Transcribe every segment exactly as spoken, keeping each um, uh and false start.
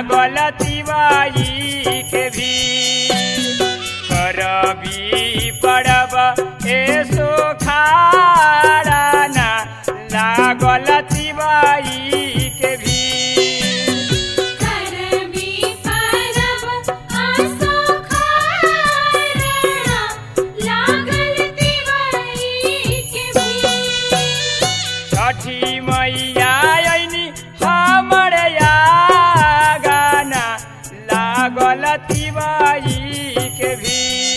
लागल तिवाई के भी करबी पड़ब एसो खाराना लागल तिवाई के भी छठी मैया ऐनी हमर आगाना लागल तिवाई के भी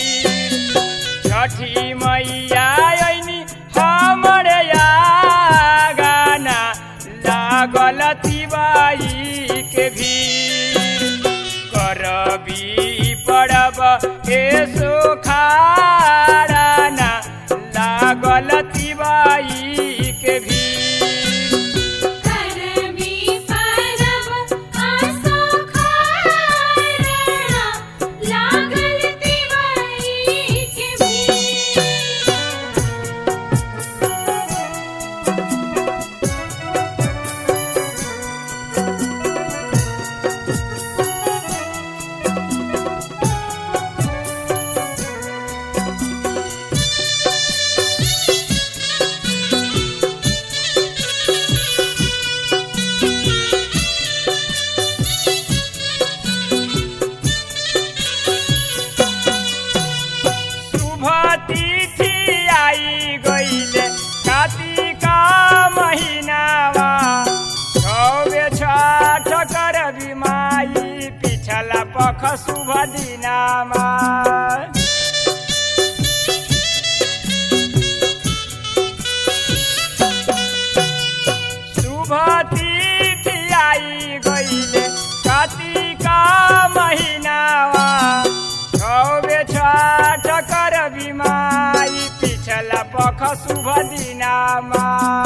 छठी मैया ऐनी हमर आगाना लागल तिवाई के भी करबी पड़ब एसो खाराना लागल तिवाई के भी तिथि आई गईले कार्तिक महीनावा छवे छठ करबी माई पिछला पख शुभ दिनामा शुभ तिथि आई गईले कार्तिक महीनावा छवे छठ करबी माई पिछला पख शुभ दिनामा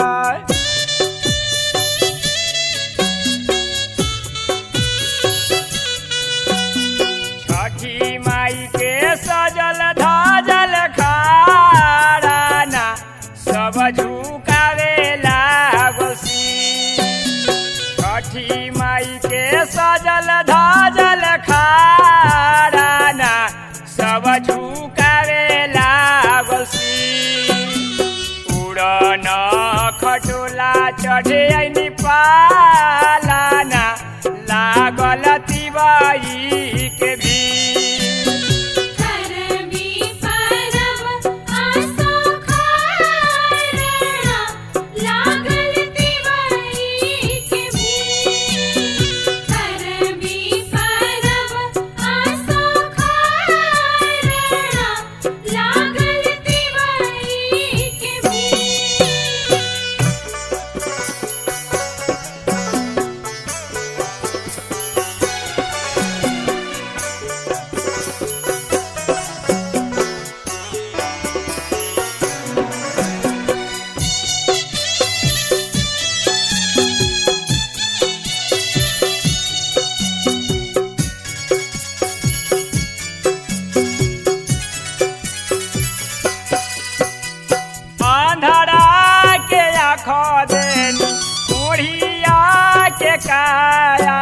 छठी माई के सजल धजल खाराना सब झुकावे लागोसी छठी माई के सजल धजल खाराना सब झुकावे लागोसी उड़न खटोला चढ़े ऐनी पालाना लागल तिवाई के भी काया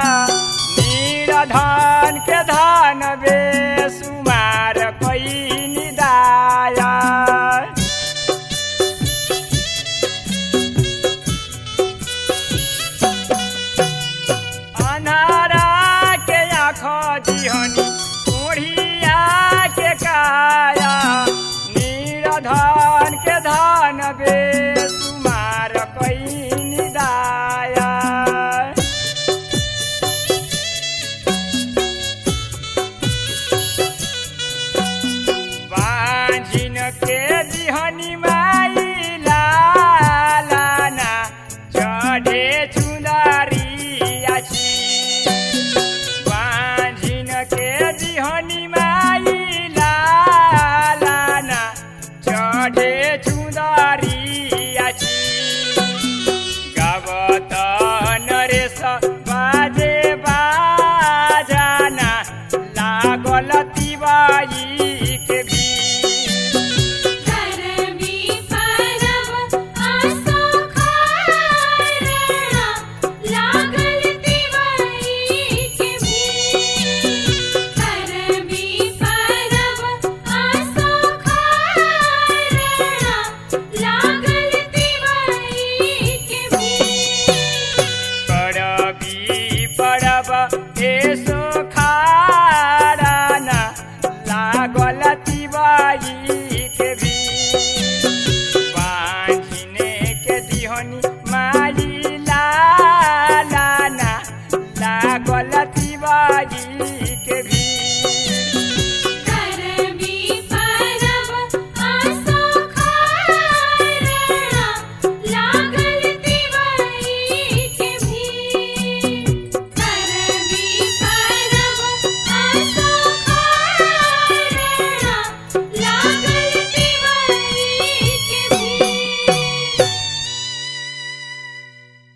नीरधन के धन बेसुमार कोई निदाया अन्हारा के आँखों दिहनी ओढ़िया के काया नीरधन के धन बेसुमार कोई निदाया सोखाराना लागल तिवारी के भी बांझिने के दिहनी